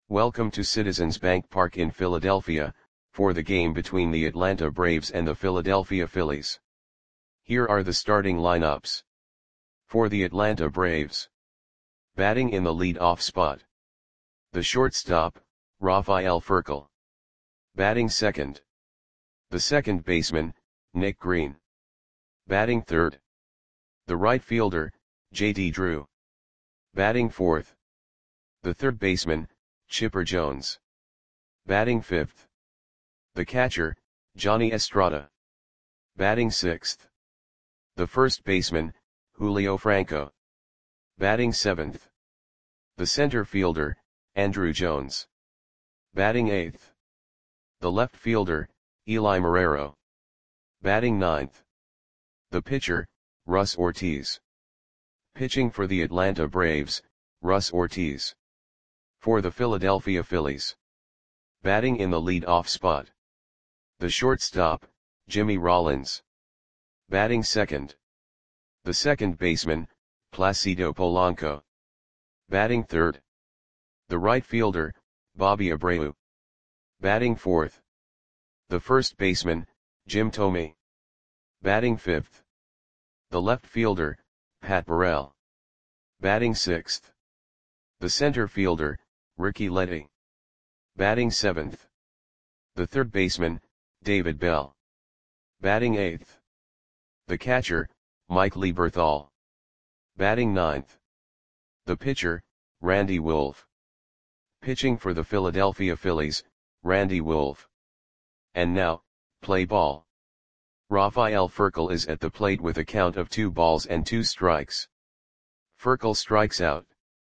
Welcome to Citizens Bank Park in Philadelphia, for the game between the Atlanta Braves and the Philadelphia Phillies. Here are the starting lineups. For the Atlanta Braves. Batting in the lead-off spot. The shortstop, Rafael Furcal. Batting second. The second baseman, Nick Green. Batting third. The right fielder, J.D. Drew. Batting fourth. The third baseman, Chipper Jones. Batting fifth. The catcher, Johnny Estrada. Batting sixth. The first baseman, Julio Franco. Batting seventh. The center fielder, Andruw Jones. Batting eighth. The left fielder, Eli Marrero. Batting ninth. The pitcher, Russ Ortiz. Pitching for the Atlanta Braves, Russ Ortiz. For the Philadelphia Phillies. Batting in the lead-off spot. The shortstop, Jimmy Rollins. Batting second. The second baseman, Placido Polanco. Batting third. The right fielder, Bobby Abreu. Batting fourth. The first baseman, Jim Thome. Batting fifth. The left fielder, Pat Burrell. Batting sixth. The center fielder, Ricky Leddy. Batting seventh. The third baseman, David Bell. Batting eighth. The catcher, Mike Lieberthal. Batting ninth. The pitcher, Randy Wolf. Pitching for the Philadelphia Phillies, Randy Wolf. And now, play ball. Rafael Furcal is at the plate with a count of 2 balls and 2 strikes. Furcal strikes out.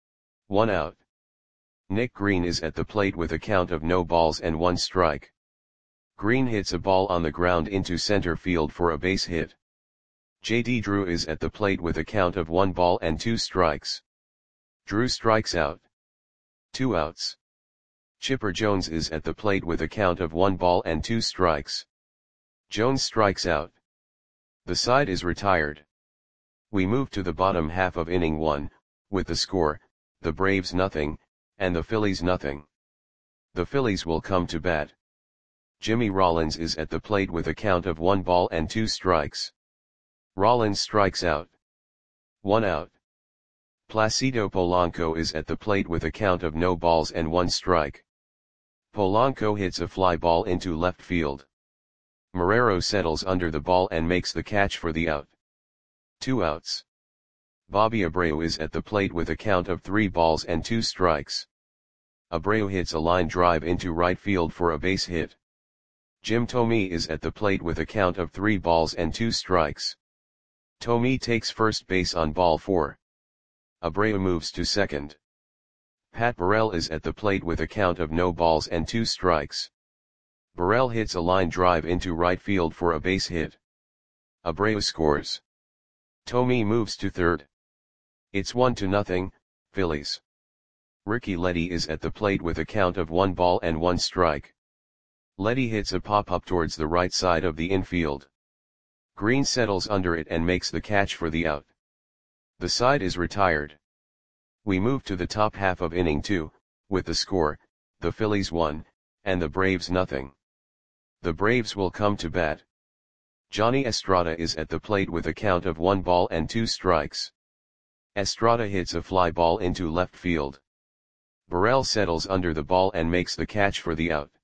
1 out. Nick Green is at the plate with a count of no balls and 1 strike. Green hits a ball on the ground into center field for a base hit. J.D. Drew is at the plate with a count of 1 ball and 2 strikes. Drew strikes out. 2 outs. Chipper Jones is at the plate with a count of 1 ball and 2 strikes. Jones strikes out. The side is retired. We move to the bottom half of inning 1, with the score, the Braves nothing, and the Phillies nothing. The Phillies will come to bat. Jimmy Rollins is at the plate with a count of 1 ball and 2 strikes. Rollins strikes out. 1 out. Placido Polanco is at the plate with a count of no balls and 1 strike. Polanco hits a fly ball into left field. Marrero settles under the ball and makes the catch for the out. 2 outs. Bobby Abreu is at the plate with a count of 3 balls and 2 strikes. Abreu hits a line drive into right field for a base hit. Jim Thome is at the plate with a count of 3 balls and 2 strikes. Thome takes first base on ball 4. Abreu moves to second. Pat Burrell is at the plate with a count of no balls and 2 strikes. Burrell hits a line drive into right field for a base hit. Abreu scores. Thome moves to third. It's 1-0, Phillies. Ricky Leddy is at the plate with a count of 1 ball and 1 strike. Leddy hits a pop-up towards the right side of the infield. Green settles under it and makes the catch for the out. The side is retired. We move to the top half of inning 2, with the score, the Phillies 1, and the Braves nothing. The Braves will come to bat. Johnny Estrada is at the plate with a count of 1 ball and 2 strikes. Estrada hits a fly ball into left field. Burrell settles under the ball and makes the catch for the out.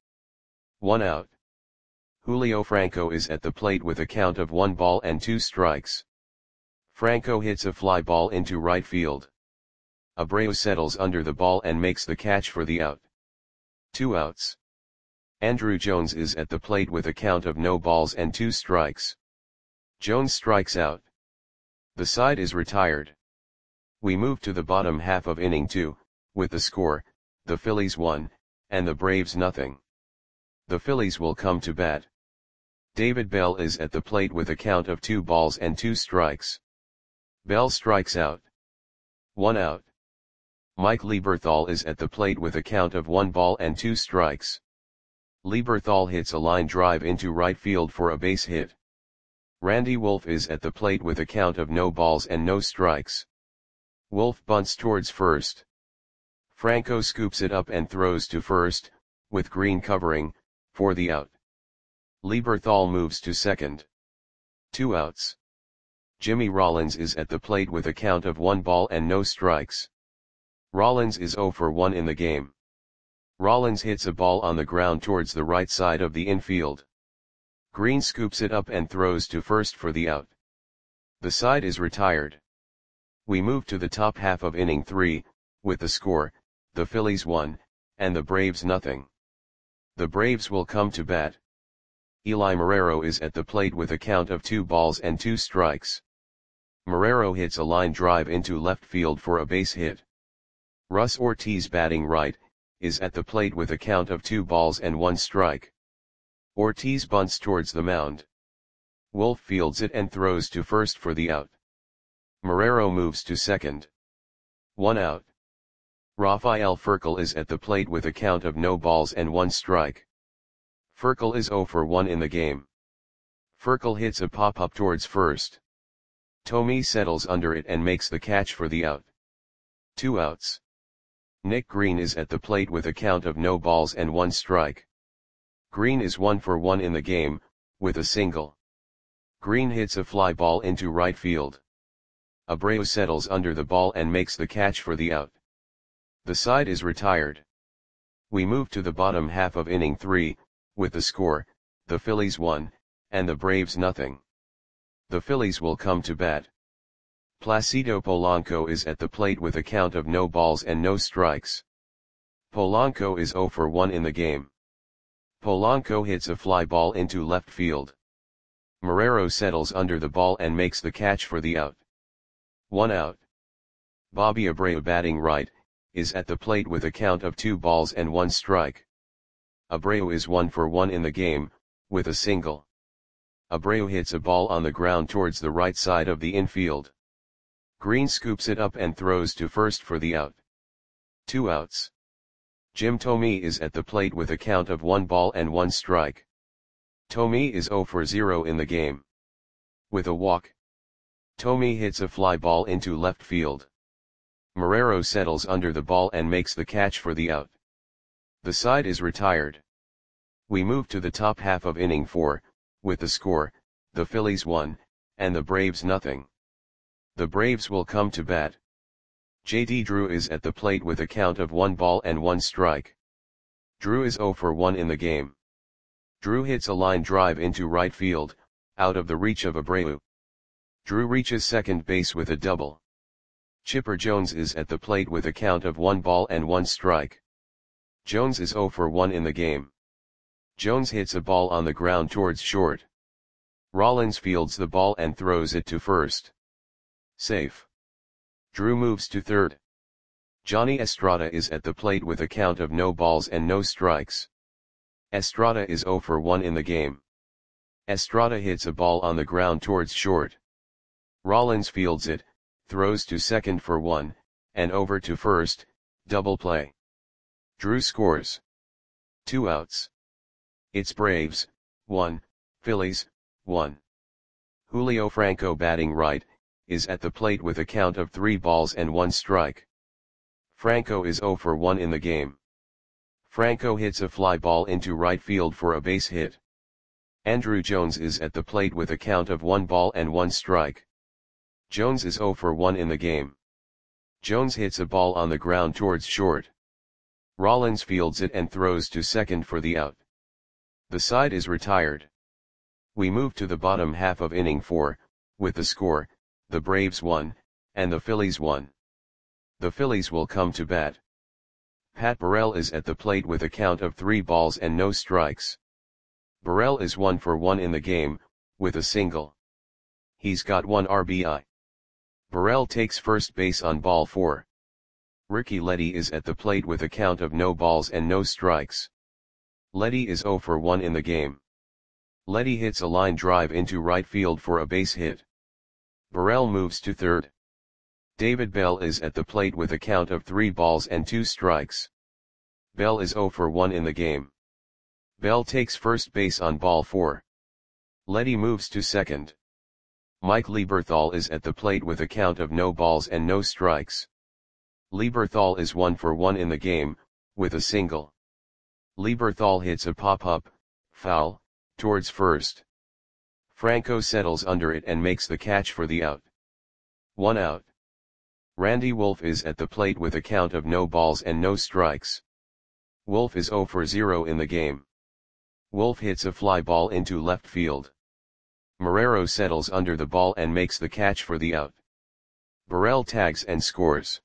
1 out. Julio Franco is at the plate with a count of 1 ball and 2 strikes. Franco hits a fly ball into right field. Abreu settles under the ball and makes the catch for the out. 2 outs. Andruw Jones is at the plate with a count of no balls and 2 strikes. Jones strikes out. The side is retired. We move to the bottom half of inning 2, with the score, the Phillies 1, and the Braves nothing. The Phillies will come to bat. David Bell is at the plate with a count of 2 balls and 2 strikes. Bell strikes out. 1 out. Mike Lieberthal is at the plate with a count of 1 ball and 2 strikes. Lieberthal hits a line drive into right field for a base hit. Randy Wolf is at the plate with a count of no balls and no strikes. Wolf bunts towards first. Franco scoops it up and throws to first, with Green covering, for the out. Lieberthal moves to second. 2 outs. Jimmy Rollins is at the plate with a count of 1 ball and no strikes. Rollins is 0 for 1 in the game. Rollins hits a ball on the ground towards the right side of the infield. Green scoops it up and throws to first for the out. The side is retired. We move to the top half of inning 3, with the score, the Phillies 1, and the Braves nothing. The Braves will come to bat. Eli Marrero is at the plate with a count of 2 balls and 2 strikes. Marrero hits a line drive into left field for a base hit. Russ Ortiz, batting right, is at the plate with a count of 2 balls and 1 strike. Ortiz bunts towards the mound. Wolf fields it and throws to first for the out. Marrero moves to second. 1 out. Rafael Furcal is at the plate with a count of no balls and 1 strike. Furcal is 0 for 1 in the game. Furcal hits a pop-up towards first. Thome settles under it and makes the catch for the out. 2 outs. Nick Green is at the plate with a count of no balls and 1 strike. Green is 1 for 1 in the game, with a single. Green hits a fly ball into right field. Abreu settles under the ball and makes the catch for the out. The side is retired. We move to the bottom half of inning 3, with the score, the Phillies 1, and the Braves nothing. The Phillies will come to bat. Placido Polanco is at the plate with a count of no balls and no strikes. Polanco is 0 for 1 in the game. Polanco hits a fly ball into left field. Marrero settles under the ball and makes the catch for the out. 1 out. Bobby Abreu, batting right, is at the plate with a count of 2 balls and 1 strike. Abreu is 1 for 1 in the game, with a single. Abreu hits a ball on the ground towards the right side of the infield. Green scoops it up and throws to first for the out. 2 outs. Jim Thome is at the plate with a count of 1 ball and 1 strike. Thome is 0 for 0 in the game. With a walk. Thome hits a fly ball into left field. Marrero settles under the ball and makes the catch for the out. The side is retired. We move to the top half of inning 4, with the score, the Phillies 1, and the Braves nothing. The Braves will come to bat. J.D. Drew is at the plate with a count of 1 ball and 1 strike. Drew is 0 for 1 in the game. Drew hits a line drive into right field, out of the reach of Abreu. Drew reaches second base with a double. Chipper Jones is at the plate with a count of 1 ball and 1 strike. Jones is 0 for 1 in the game. Jones hits a ball on the ground towards short. Rollins fields the ball and throws it to first. Safe. Drew moves to third. Johnny Estrada is at the plate with a count of no balls and no strikes. Estrada is 0 for 1 in the game. Estrada hits a ball on the ground towards short. Rollins fields it, throws to second for 1, and over to first, double play. Drew scores. 2 outs. It's Braves, 1, Phillies, 1. Julio Franco, batting right, is at the plate with a count of 3 balls and 1 strike. Franco is 0 for 1 in the game. Franco hits a fly ball into right field for a base hit. Andruw Jones is at the plate with a count of 1 ball and 1 strike. Jones is 0 for 1 in the game. Jones hits a ball on the ground towards short. Rollins fields it and throws to second for the out. The side is retired. We move to the bottom half of inning 4, with the score, the Braves 1, and the Phillies 1. The Phillies will come to bat. Pat Burrell is at the plate with a count of 3 balls and no strikes. Burrell is 1 for 1 in the game, with a single. He's got 1 RBI. Burrell takes first base on ball 4. Ricky Leddy is at the plate with a count of no balls and no strikes. Leddy is 0 for 1 in the game. Leddy hits a line drive into right field for a base hit. Burrell moves to third. David Bell is at the plate with a count of 3 balls and 2 strikes. Bell is 0 for 1 in the game. Bell takes first base on ball 4. Leddy moves to second. Mike Lieberthal is at the plate with a count of no balls and no strikes. Lieberthal is 1 for 1 in the game, with a single. Lieberthal hits a pop-up, foul, towards first. Franco settles under it and makes the catch for the out. 1 out. Randy Wolf is at the plate with a count of no balls and no strikes. Wolf is 0 for 0 in the game. Wolf hits a fly ball into left field. Marrero settles under the ball and makes the catch for the out. Burrell tags and scores.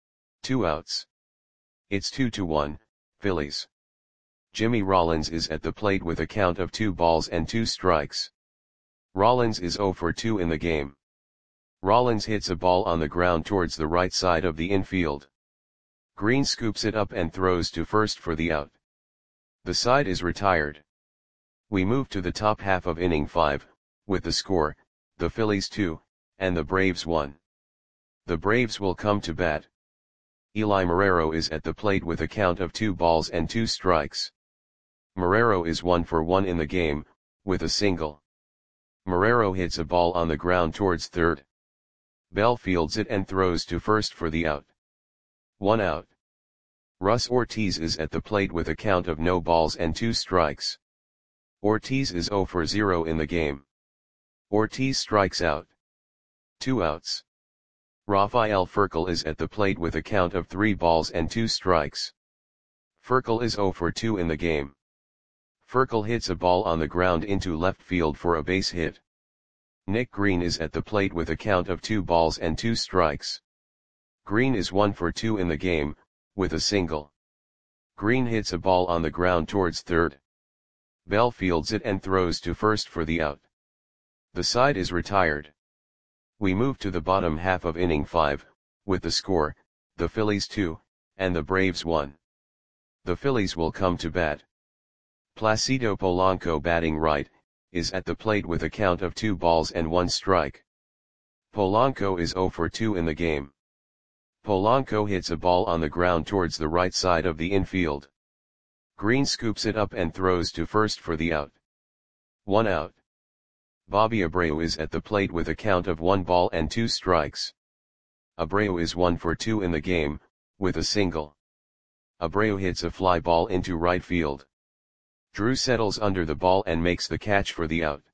2 outs. It's 2-1, Phillies. Jimmy Rollins is at the plate with a count of 2 balls and 2 strikes. Rollins is 0 for 2 in the game. Rollins hits a ball on the ground towards the right side of the infield. Green scoops it up and throws to first for the out. The side is retired. We move to the top half of inning 5, with the score, the Phillies 2, and the Braves 1. The Braves will come to bat. Eli Marrero is at the plate with a count of 2 balls and 2 strikes. Marrero is 1 for 1 in the game, with a single. Marrero hits a ball on the ground towards third. Bell fields it and throws to first for the out. 1 out. Russ Ortiz is at the plate with a count of no balls and 2 strikes. Ortiz is 0 for 0 in the game. Ortiz strikes out. 2 outs. Rafael Furcal is at the plate with a count of 3 balls and 2 strikes. Furcal is 0 for 2 in the game. Furcal hits a ball on the ground into left field for a base hit. Nick Green is at the plate with a count of 2 balls and 2 strikes. Green is 1 for 2 in the game, with a single. Green hits a ball on the ground towards third. Bell fields it and throws to first for the out. The side is retired. We move to the bottom half of inning 5, with the score, the Phillies 2, and the Braves 1. The Phillies will come to bat. Placido Polanco, batting right, is at the plate with a count of 2 balls and 1 strike. Polanco is 0 for 2 in the game. Polanco hits a ball on the ground towards the right side of the infield. Green scoops it up and throws to first for the out. 1 out. Bobby Abreu is at the plate with a count of 1 ball and 2 strikes. Abreu is 1 for 2 in the game, with a single. Abreu hits a fly ball into right field. Drew settles under the ball and makes the catch for the out.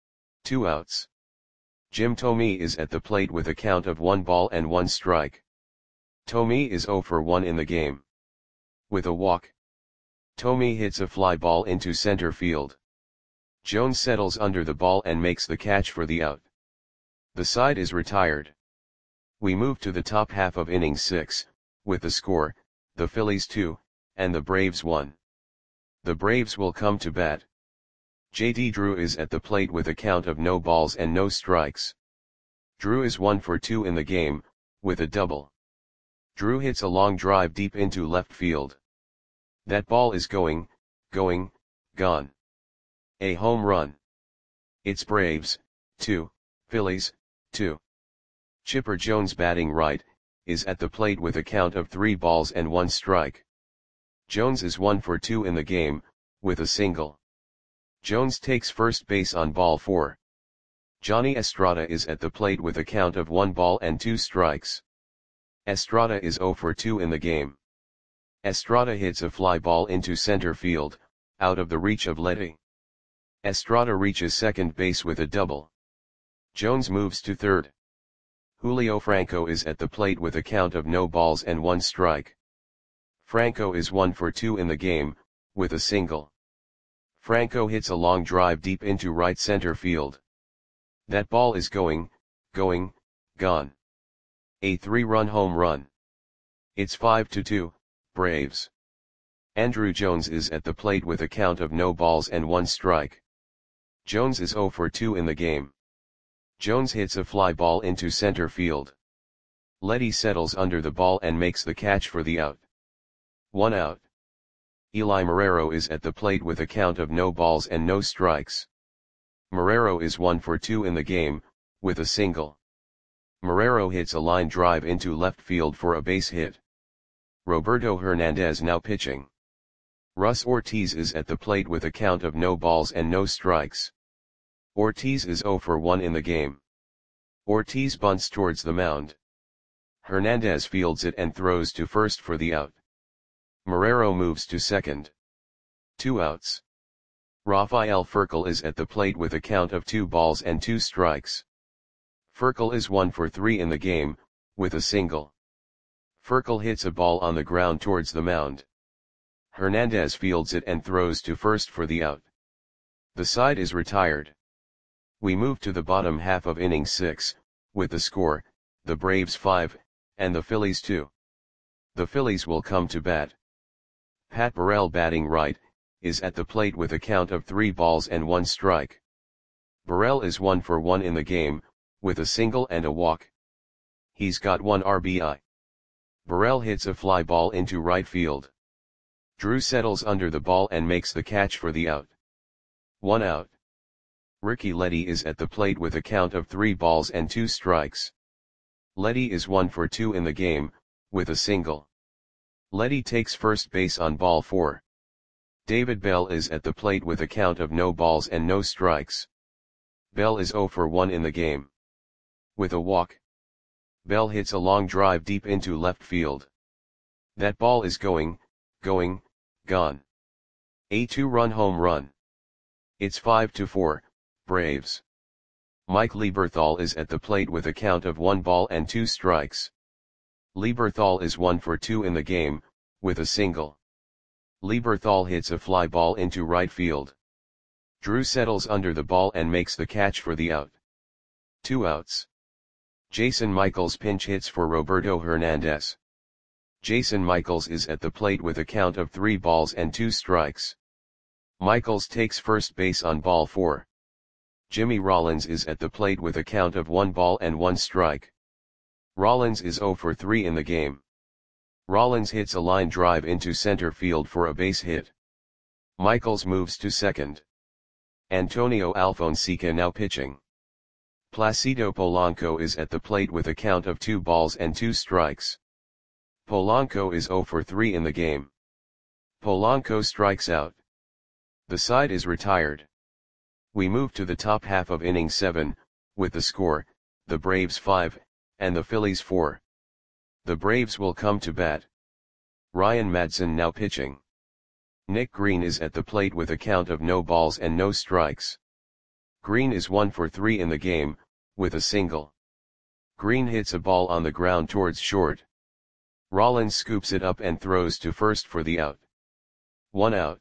2 outs. Jim Thome is at the plate with a count of 1 ball and 1 strike. Thome is 0 for 1 in the game. With a walk. Thome hits a fly ball into center field. Jones settles under the ball and makes the catch for the out. The side is retired. We move to the top half of inning 6, with the score, the Phillies 2, and the Braves 1. The Braves will come to bat. J.D. Drew is at the plate with a count of no balls and no strikes. Drew is 1 for 2 in the game, with a double. Drew hits a long drive deep into left field. That ball is going, gone. A home run. It's Braves, 2, Phillies, 2. Chipper Jones, batting right, is at the plate with a count of 3 balls and 1 strike. Jones is 1 for 2 in the game, with a single. Jones takes first base on ball 4. Johnny Estrada is at the plate with a count of 1 ball and 2 strikes. Estrada is 0 for 2 in the game. Estrada hits a fly ball into center field, out of the reach of Letty. Estrada reaches second base with a double. Jones moves to third. Julio Franco is at the plate with a count of no balls and 1 strike. Franco is 1 for 2 in the game, with a single. Franco hits a long drive deep into right center field. That ball is going, gone. A 3-run home run. It's 5-2, Braves. Andrew Jones is at the plate with a count of no balls and 1 strike. Jones is 0 for 2 in the game. Jones hits a fly ball into center field. Letty settles under the ball and makes the catch for the out. 1 out. Eli Marrero is at the plate with a count of no balls and no strikes. Marrero is 1 for 2 in the game, with a single. Marrero hits a line drive into left field for a base hit. Roberto Hernandez now pitching. Russ Ortiz is at the plate with a count of no balls and no strikes. Ortiz is 0 for 1 in the game. Ortiz bunts towards the mound. Hernandez fields it and throws to first for the out. Marrero moves to second. 2 outs. Rafael Furcal is at the plate with a count of 2 balls and 2 strikes. Furcal is 1 for 3 in the game, with a single. Furcal hits a ball on the ground towards the mound. Hernandez fields it and throws to first for the out. The side is retired. We move to the bottom half of inning 6, with the score, the Braves 5, and the Phillies 2. The Phillies will come to bat. Pat Burrell, batting right, is at the plate with a count of 3 balls and 1 strike. Burrell is 1 for 1 in the game, with a single and a walk. He's got 1 RBI. Burrell hits a fly ball into right field. Drew settles under the ball and makes the catch for the out. 1 out. Ricky Leddy is at the plate with a count of 3 balls and 2 strikes. Leddy is 1 for 2 in the game, with a single. Leddy takes first base on ball 4. David Bell is at the plate with a count of no balls and no strikes. Bell is 0 for 1 in the game. With a walk. Bell hits a long drive deep into left field. That ball is gone. A 2-run home run. It's 5-4, Braves. Mike Lieberthal is at the plate with a count of 1 ball and 2 strikes. Lieberthal is 1 for 2 in the game, with a single. Lieberthal hits a fly ball into right field. Drew settles under the ball and makes the catch for the out. 2 outs. Jason Michaels pinch hits for Roberto Hernandez. Jason Michaels is at the plate with a count of 3 balls and 2 strikes. Michaels takes first base on ball 4. Jimmy Rollins is at the plate with a count of 1 ball and 1 strike. Rollins is 0 for 3 in the game. Rollins hits a line drive into center field for a base hit. Michaels moves to second. Antonio Alfonseca now pitching. Placido Polanco is at the plate with a count of 2 balls and 2 strikes. Polanco is 0 for 3 in the game. Polanco strikes out. The side is retired. We move to the top half of inning 7, with the score, the Braves 5, and the Phillies 4. The Braves will come to bat. Ryan Madson now pitching. Nick Green is at the plate with a count of no balls and no strikes. Green is 1 for 3 in the game, with a single. Green hits a ball on the ground towards short. Rollins scoops it up and throws to first for the out. 1 out.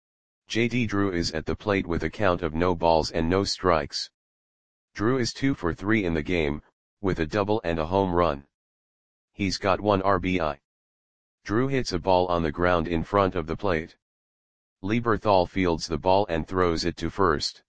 JD Drew is at the plate with a count of no balls and no strikes. Drew is 2 for 3 in the game, with a double and a home run. He's got 1 RBI. Drew hits a ball on the ground in front of the plate. Lieberthal fields the ball and throws it to first.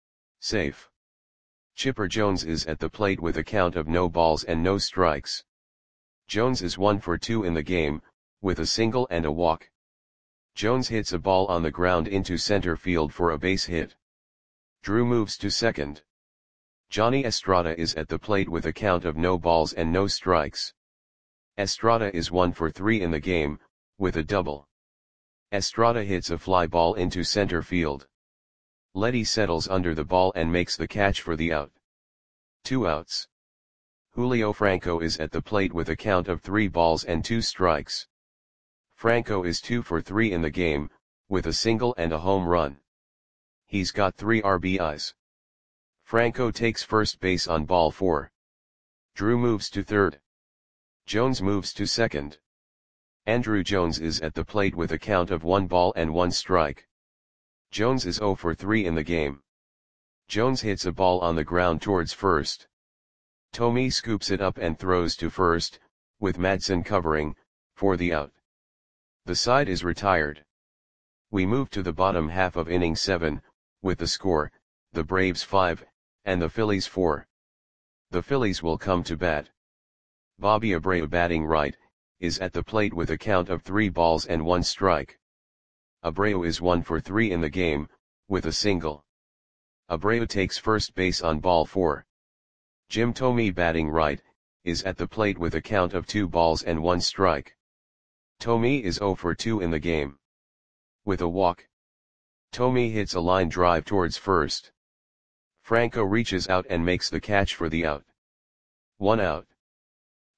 Safe. Chipper Jones is at the plate with a count of no balls and no strikes. Jones is 1 for 2 in the game, with a single and a walk. Jones hits a ball on the ground into center field for a base hit. Drew moves to second. Johnny Estrada is at the plate with a count of no balls and no strikes. Estrada is 1 for 3 in the game, with a double. Estrada hits a fly ball into center field. Leddy settles under the ball and makes the catch for the out. 2 outs. Julio Franco is at the plate with a count of 3 balls and 2 strikes. Franco is 2 for 3 in the game, with a single and a home run. He's got 3 RBIs. Franco takes first base on ball 4. Drew moves to third. Jones moves to second. Andrew Jones is at the plate with a count of 1 ball and 1 strike. Jones is 0 for 3 in the game. Jones hits a ball on the ground towards first. Tommy scoops it up and throws to first, with Madson covering, for the out. The side is retired. We move to the bottom half of inning 7, with the score, the Braves 5, and the Phillies 4. The Phillies will come to bat. Bobby Abreu, batting right, is at the plate with a count of 3 balls and 1 strike. Abreu is 1 for 3 in the game, with a single. Abreu takes first base on ball 4. Jim Thome, batting right, is at the plate with a count of 2 balls and 1 strike. Thome is 0 for 2 in the game. With a walk. Thome hits a line drive towards first. Franco reaches out and makes the catch for the out. 1 out.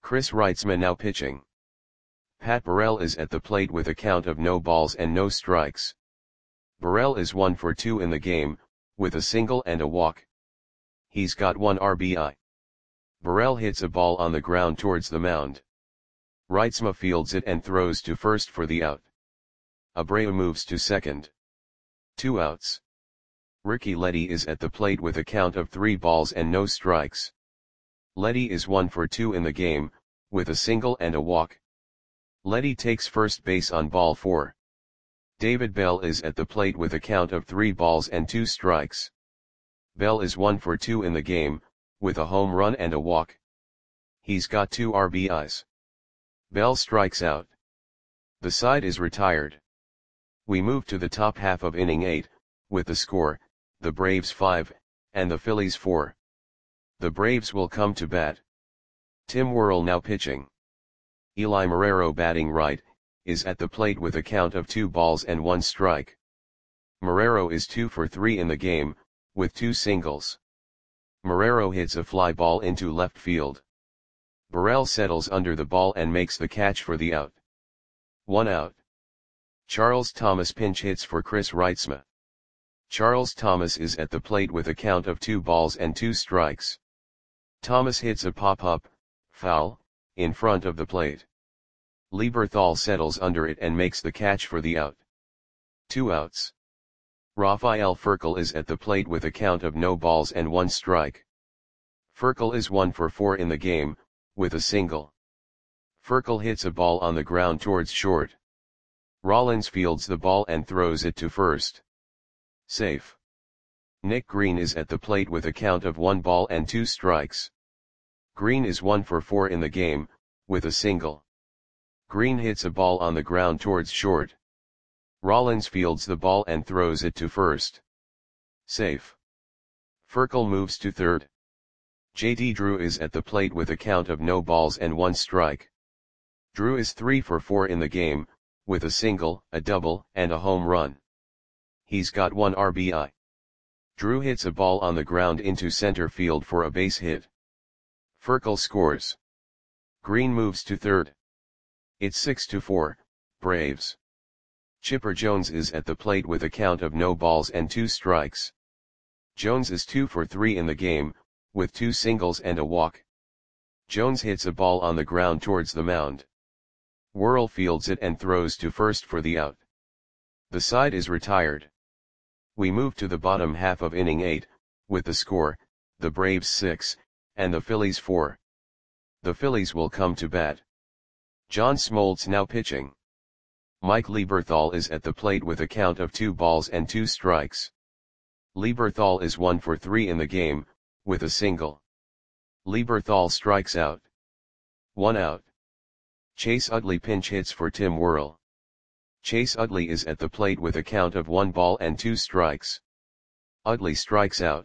Chris Reitzma now pitching. Pat Burrell is at the plate with a count of no balls and no strikes. Burrell is 1 for 2 in the game, with a single and a walk. He's got 1 RBI. Burrell hits a ball on the ground towards the mound. Reitzma fields it and throws to first for the out. Abreu moves to second. 2 outs. Ricky Leddy is at the plate with a count of 3 balls and no strikes. Leddy is 1 for 2 in the game, with a single and a walk. Leddy takes first base on ball 4. David Bell is at the plate with a count of 3 balls and 2 strikes. Bell is 1 for 2 in the game, with a home run and a walk. He's got 2 RBIs. Bell strikes out. The side is retired. We move to the top half of inning 8, with the score, the Braves 5, and the Phillies 4. The Braves will come to bat. Tim Worrell now pitching. Eli Marrero batting right, is at the plate with a count of 2 balls and 1 strike. Marrero is 2 for 3 in the game, with 2 singles. Marrero hits a fly ball into left field. Burrell settles under the ball and makes the catch for the out. 1 out. Charles Thomas pinch hits for Chris Reitzma. Charles Thomas is at the plate with a count of 2 balls and 2 strikes. Thomas hits a pop-up, foul, in front of the plate. Lieberthal settles under it and makes the catch for the out. 2 outs. Rafael Furcal is at the plate with a count of no balls and 1 strike. Furcal is 1 for 4 in the game, with a single. Furcal hits a ball on the ground towards short. Rollins fields the ball and throws it to first. Safe. Nick Green is at the plate with a count of 1 ball and 2 strikes. Green is 1 for 4 in the game, with a single. Green hits a ball on the ground towards short. Rollins fields the ball and throws it to first. Safe. Furcal moves to third. J.D. Drew is at the plate with a count of no balls and 1 strike. Drew is 3 for 4 in the game, with a single, a double, and a home run. He's got 1 RBI. Drew hits a ball on the ground into center field for a base hit. Furcal scores. Green moves to third. It's 6-4, Braves. Chipper Jones is at the plate with a count of no balls and 2 strikes. Jones is 2 for 3 in the game, with 2 singles and a walk. Jones hits a ball on the ground towards the mound. Worrell fields it and throws to first for the out. The side is retired. We move to the bottom half of inning 8, with the score, the Braves 6, and the Phillies 4. The Phillies will come to bat. John Smoltz now pitching. Mike Lieberthal is at the plate with a count of 2 balls and 2 strikes. Lieberthal is 1 for 3 in the game, with a single. Lieberthal strikes out. 1 out. Chase Utley pinch hits for Tim Worrell. Chase Utley is at the plate with a count of 1 ball and 2 strikes. Utley strikes out.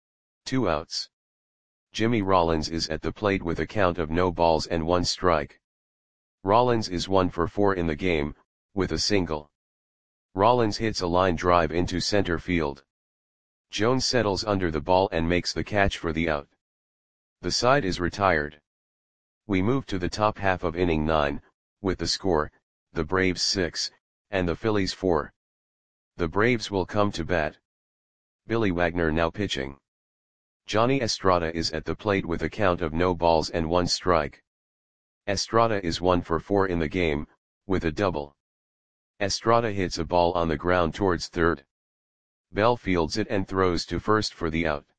2 outs. Jimmy Rollins is at the plate with a count of no balls and 1 strike. Rollins is 1 for 4 in the game, with a single. Rollins hits a line drive into center field. Jones settles under the ball and makes the catch for the out. The side is retired. We move to the top half of inning 9, with the score, the Braves 6, and the Phillies 4. The Braves will come to bat. Billy Wagner now pitching. Johnny Estrada is at the plate with a count of no balls and 1 strike. Estrada is 1 for 4 in the game, with a double. Estrada hits a ball on the ground towards third. Bell fields it and throws to first for the out.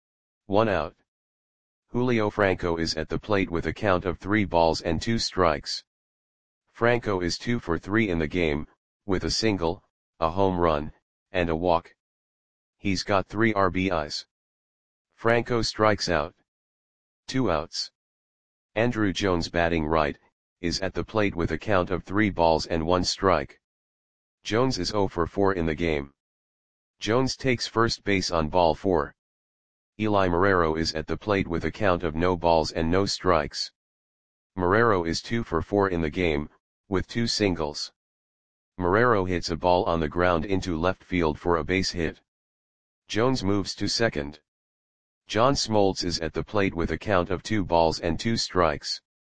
1 out. Julio Franco is at the plate with a count of 3 balls and 2 strikes. Franco is 2 for 3 in the game, with a single, a home run, and a walk. He's got 3 RBIs. Franco strikes out. 2 outs. Andrew Jones batting right, is at the plate with a count of 3 balls and 1 strike. Jones is 0 for 4 in the game. Jones takes first base on ball 4. Eli Marrero is at the plate with a count of no balls and no strikes. Marrero is 2 for 4 in the game, with 2 singles. Marrero hits a ball on the ground into left field for a base hit. Jones moves to second. John Smoltz is at the plate with a count of 2 balls and 2 strikes.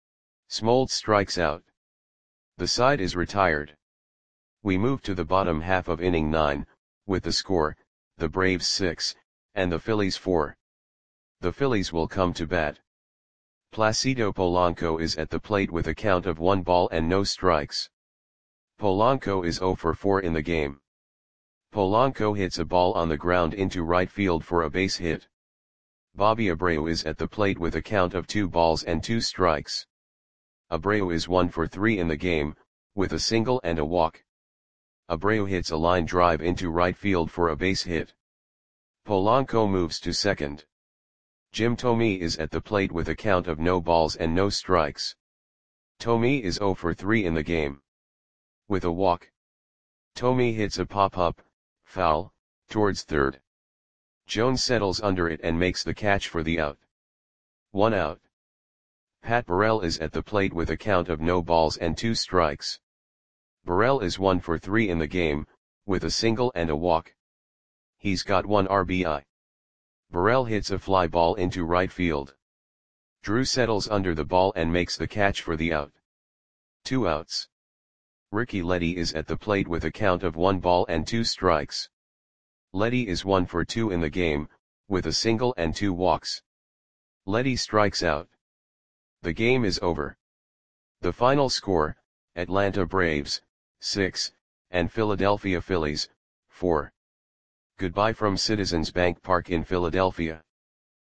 Smoltz strikes out. The side is retired. We move to the bottom half of inning 9, with the score, the Braves 6, and the Phillies 4. The Phillies will come to bat. Placido Polanco is at the plate with a count of 1 ball and no strikes. Polanco is 0 for 4 in the game. Polanco hits a ball on the ground into right field for a base hit. Bobby Abreu is at the plate with a count of 2 balls and 2 strikes. Abreu is 1 for 3 in the game, with a single and a walk. Abreu hits a line drive into right field for a base hit. Polanco moves to second. Jim Thome is at the plate with a count of no balls and no strikes. Thome is 0 for 3 in the game. With a walk. Thome hits a pop-up, foul, towards third. Jones settles under it and makes the catch for the out. 1 out. Pat Burrell is at the plate with a count of no balls and 2 strikes. Burrell is 1 for 3 in the game, with a single and a walk. He's got 1 RBI. Burrell hits a fly ball into right field. Drew settles under the ball and makes the catch for the out. 2 outs. Ricky Leddy is at the plate with a count of 1 ball and 2 strikes. Leddy is 1 for 2 in the game, with a single and 2 walks. Leddy strikes out. The game is over. The final score, Atlanta Braves, 6, and Philadelphia Phillies, 4. Goodbye from Citizens Bank Park in Philadelphia.